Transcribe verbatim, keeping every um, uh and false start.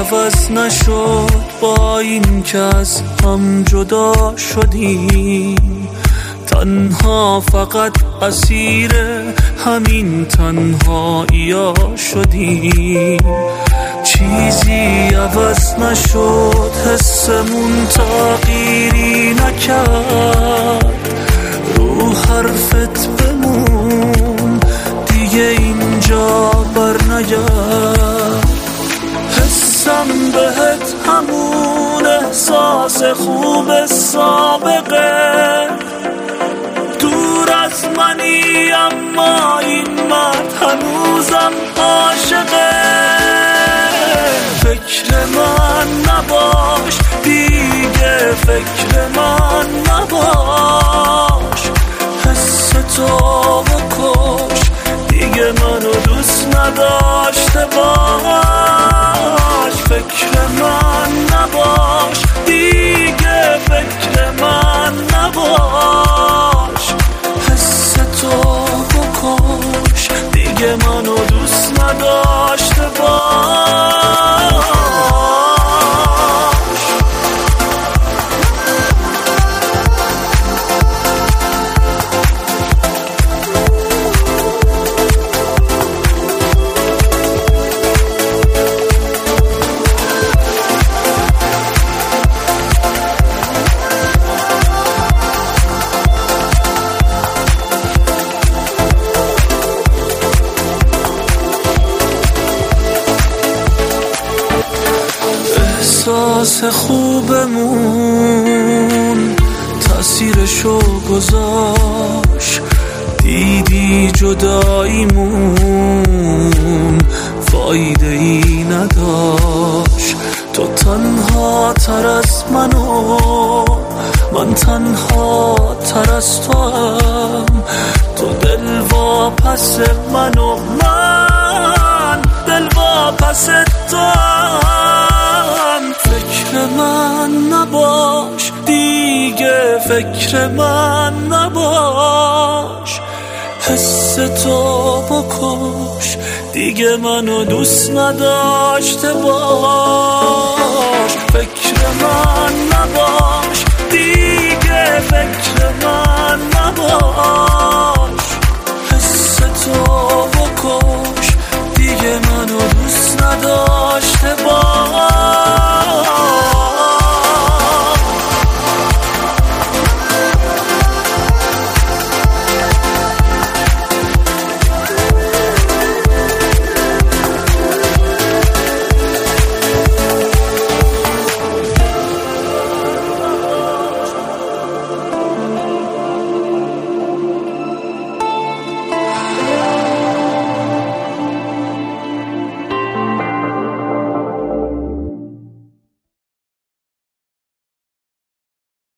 عوض نشد با این که از هم جدا شدیم. تنها فقط اسیر همین تنهایی‌ها شدیم. چیزی عوض نشد، حسمون تغییری نکرد. رو حرفت بمون، دیگه اینجا بر نگرد. حسم بهت همون احساس خوب سابقه. دور از منی اما این مرد هنوزم عاشقه. فکر من نباش دیگه، فکر من نباش. حس تو بکش، دیگه منو دوست نداشته باش. فکر من نباش دیگه، فکر من نباش. حس تو بکش، دیگه منو دوست نداشته باش. احساس خوبمون تأثیرشو گذاشت. دیدی جداییمون فایده ای نداشت. تو تنها تر از منو، من تنها تر از تو هم. تو دل واپس منو، من دل واپس تو هم. فکر من نباش دیگه، فکر من نباش. حس تو بکش، دیگه منو دوست نداشته باش. فکر من نباش دیگه، فکر من نباش. حس تو بکش، دیگه منو دوست نداشته باش.